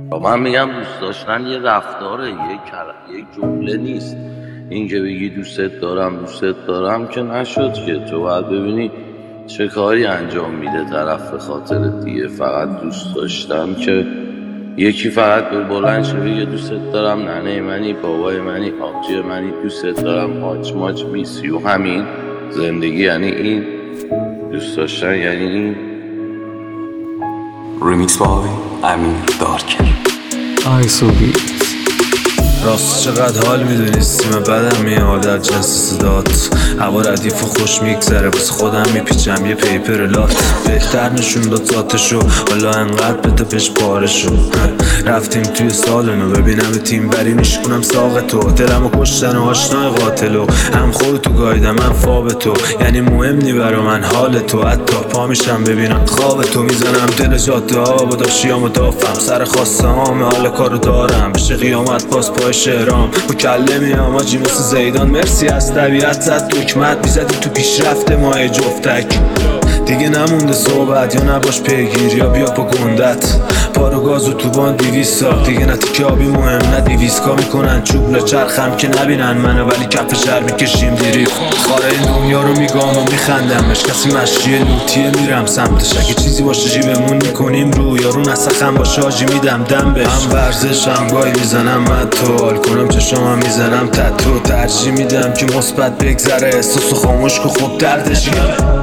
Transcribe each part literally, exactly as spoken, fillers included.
من میگم دوست داشتن یه رفتاره، یه کلمه، یه جمله نیست. این که بگی دوستت دارم دوستت دارم که نشد که. تو باید ببینی چه کاری انجام میده طرف به خاطر دیگه. فقط دوست داشتن که یکی فقط به بلند شه بگه دوستت دارم، ننه منی، بابای منی، آبجی منی، دوستت دارم، ماچ ماچ میسیو. همین زندگی یعنی این. دوست داشتن یعنی این. ریمیکس بای امیر دارکر. آیسوبی راست چقدر حال میدونی سیم بدم میاد در جنس صدات. هوا ردیف و خوش میگذره واسه خودم میپیچم یه پیپر لات. بهتر نشون داد ذاتشو حالا انقدر بده پش پارشو. رفتیم توی سالنو ببینم تیم بری میشکنم ساق تو. دلمو کشتن و آشنای قاتلو. هم خودتو گایدم من فاب تو. یعنی مهم نی برا من حال تو. حتی پا میشم ببینم خواب تو. میزنم دل جاده ها با داشیامو دافم. سر خواسته هامه حال کارو دارم. بشه قیامت باز پای شهرام. مکلمی هم آجی مثل زیدان. مرسی از طبیعت زد دکمت. میزدی تو پیشرفت ماه جفتک. دیگه نمونده صحبت یا نباش پیگیر یا بیا پا گندت. پارو گازو تو بان دیویس ساخت. دیگه نه تیکه آبی مهم نه دیویسکا میکنن چوب لچرخم که نبینن منو ولی کف شهر میکشیم دیریف. خاره این دنیا رو میگام و میخندمش. کسی مشیه لوتیه میرم سمتش. اگه چیزی باشه جیبمون میکنیم رو. یارو نسخم باشه آجی میدم دم بش. هم ورزش هم گاهی میزنم من تو حال کنم چشامم میزنم تتو. ترجیح میدم که مثبت بگذره احساسو خاموش که خوب دردش گیره.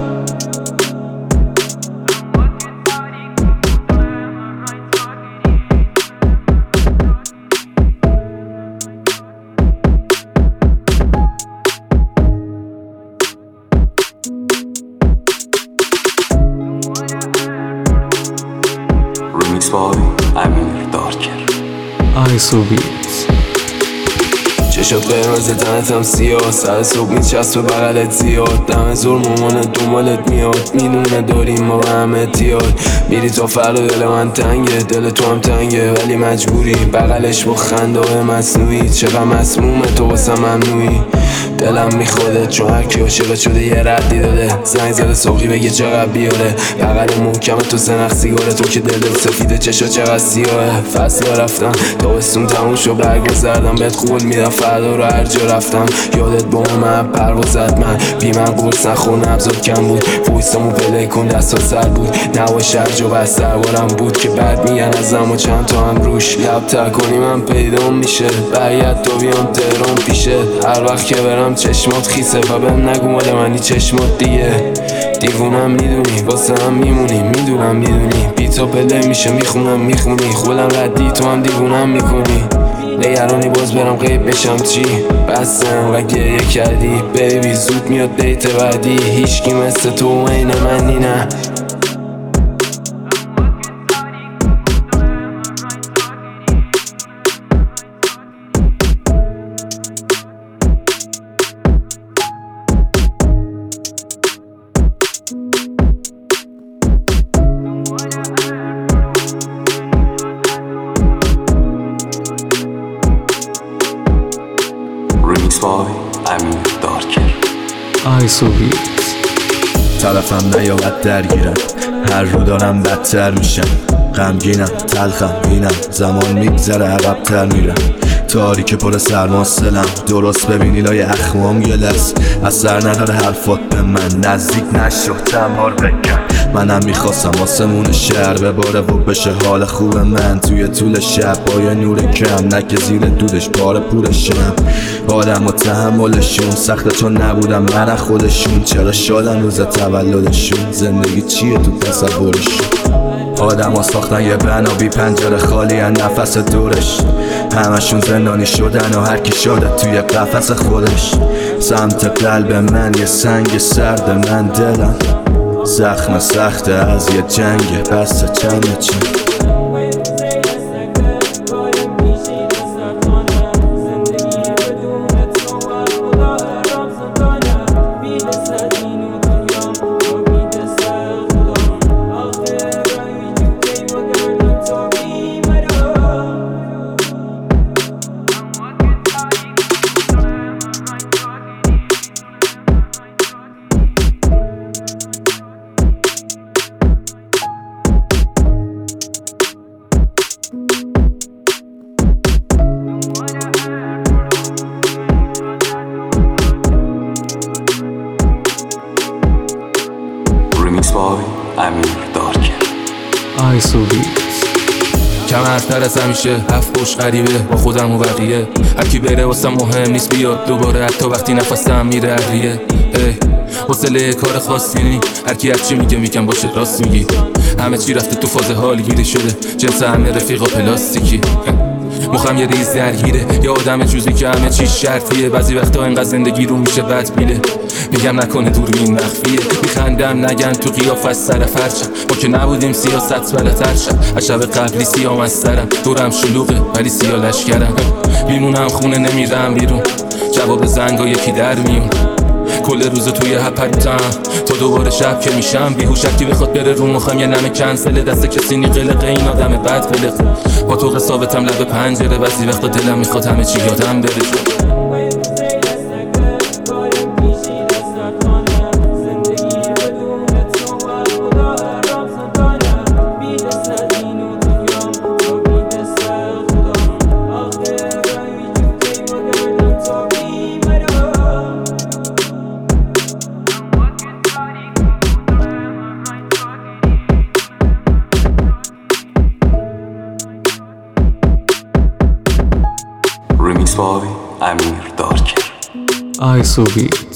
ریمیکس بای امیر دارکر. آیسوبی چشات قرمز تنتم سیاه. سر صبح میچسب به بغلت زیاد. دم زور مامانت دنبالت میاد. میدونه داریم ما به هم اتیاد. میری تا فردا دل من تنگه. دل تو هم تنگه ولی مجبوری. بغلش با خنده های مصنوعی. چقدر مسمومه تو واسه ممنوعی. دلم میخوده چون هرکی عاشقت شده یه ردی داده. زنگ زده ساقی بگه چقدر بیاره. بغل محکم تو سنخ سیگاره. تو که دل سفیده چشا چقدر سیاهه. فصل رفتم تابستون تموم شو برگو زردم. بهت قول میدم فردا رو هر جا رفتم. یادت با من پرواز زد من بی من قرص نخور نبزاد کم بود. ویسامو پلی کن دستا سر بود. نواش هر جا بستر بارم بود که بعد میگن ازم و چند تا هم روش. لب تر کنی من پیدا میشه. باید تو بیام تهران پیشه. هر وقت که برم چشمات خیسه و بهم نگو مال منی چشمات دیگه. دیوونم میدونی واسه هم میمونی. میدونم میدونی بی تو پلی میشه میخونم میخونی. خودم ردی تو هم دیوونم میکنی. نگرانی باز برم غیب بشم چی. بستم و گریه کردی بیبی. زود میاد دیت بعدی. هیچکی مثل تو عین منی نه. ریمیکس بای امیر دارکر. آیسوبی طرفم نیابد درگیرم. هر رو دارم بدتر میشم. غمگینم تلخم بینم. زمان میگذره عقب‌تر میرم. تاریک پر سرماست دلم. درست ببینی لای اخمام گلس. اثر نداره حرفات به من. نزدیک نشو چند بار بکن. منم میخواستم آسمون شهر بباره و بشه حال خوب من. توی طول شب با یه نور کم نه که زیر دودش پاره پورشم. آدم و تحملشون سخته چون نبودم من خودشون. چرا شادن روز تولدشون. زندگی چیه تو تصورشون. آدم ها ساختن یه بنا بی پنجره خالی ان نفس دورش. همشون زندانی شدن و هرکی شده توی قفس خودش. سمت قلب من یه سنگ سرد من دلم. زخم سخته از یه جنگ بسته چند چند. کمرتر از همیشه هفت پشت غریبه با خودم و بقیه. هرکی بره واسه مهم نیست بیاد دوباره، حتی وقتی نفسم میره هریه. حوصله کار خاصی نی، هرکی هرچی میگه میگم باشه راست میگی. همه چی رفته تو فاز حال گیری شده، جنس همه رفیقا پلاستیکی. مخم یه ریز درگیره، یه آدم جوزی که همه چی شرطیه. بعضی وقتا اینقدر زندگی رو میشه بد بیله، میگم نکنه دوربین مخفیه. میخندم نگن تو قیافه از سر فرشم، ما که نبودیم سیاست بلتر شد. از شب قبلی سیام از سرم، دورم شلوغه ولی سیاه لشکرم. میمونم خونه نمیرم بیرون، جواب زنگا یکی در میون. کل روز توی هپریتم تا دوباره شب که میشم بیهوش. هرکی بخواد بره رو مخم یه نمه کنسله، دست کسی نی قلقه، این آدم بد قلقه. با تو قصابتم لب پنجره، بعضی وقتا دلم میخواد همه چی یادم بره. Remix by امیر دارکر. آی سوبی